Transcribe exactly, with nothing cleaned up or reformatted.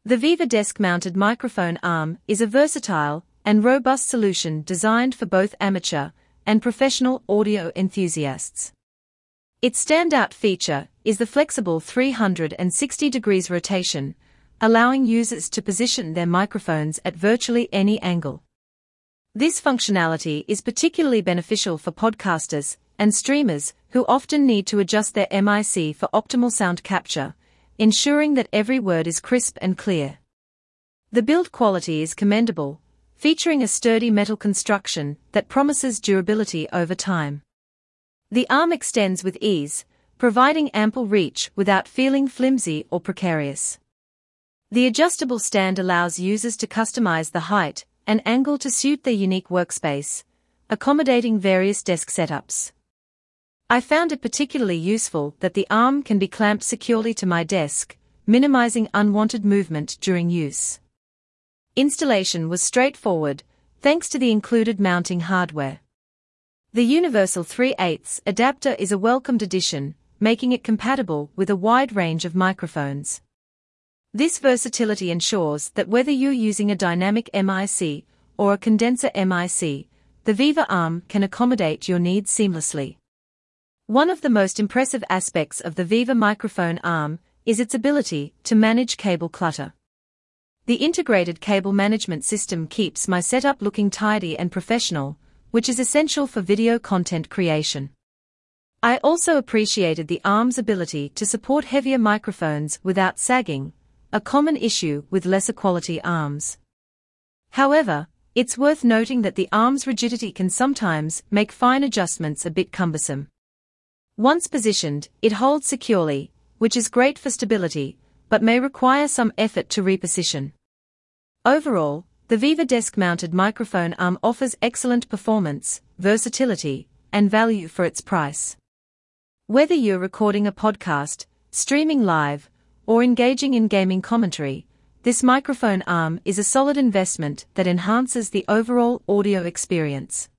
The Viva desk-mounted microphone arm is a versatile and robust solution designed for both amateur and professional audio enthusiasts. Its standout feature is the flexible three hundred sixty degrees rotation, allowing users to position their microphones at virtually any angle. This functionality is particularly beneficial for podcasters and streamers who often need to adjust their mic for optimal sound capture, ensuring that every word is crisp and clear. The build quality is commendable, featuring a sturdy metal construction that promises durability over time. The arm extends with ease, providing ample reach without feeling flimsy or precarious. The adjustable stand allows users to customize the height and angle to suit their unique workspace, accommodating various desk setups. I found it particularly useful that the arm can be clamped securely to my desk, minimizing unwanted movement during use. Installation was straightforward, thanks to the included mounting hardware. The universal three eighths adapter is a welcomed addition, making it compatible with a wide range of microphones. This versatility ensures that whether you're using a dynamic mic or a condenser mic, the Viva arm can accommodate your needs seamlessly. One of the most impressive aspects of the Viva microphone arm is its ability to manage cable clutter. The integrated cable management system keeps my setup looking tidy and professional, which is essential for video content creation. I also appreciated the arm's ability to support heavier microphones without sagging, a common issue with lesser quality arms. However, it's worth noting that the arm's rigidity can sometimes make fine adjustments a bit cumbersome. Once positioned, it holds securely, which is great for stability, but may require some effort to reposition. Overall, the Viva desk-mounted microphone arm offers excellent performance, versatility, and value for its price. Whether you're recording a podcast, streaming live, or engaging in gaming commentary, this microphone arm is a solid investment that enhances the overall audio experience.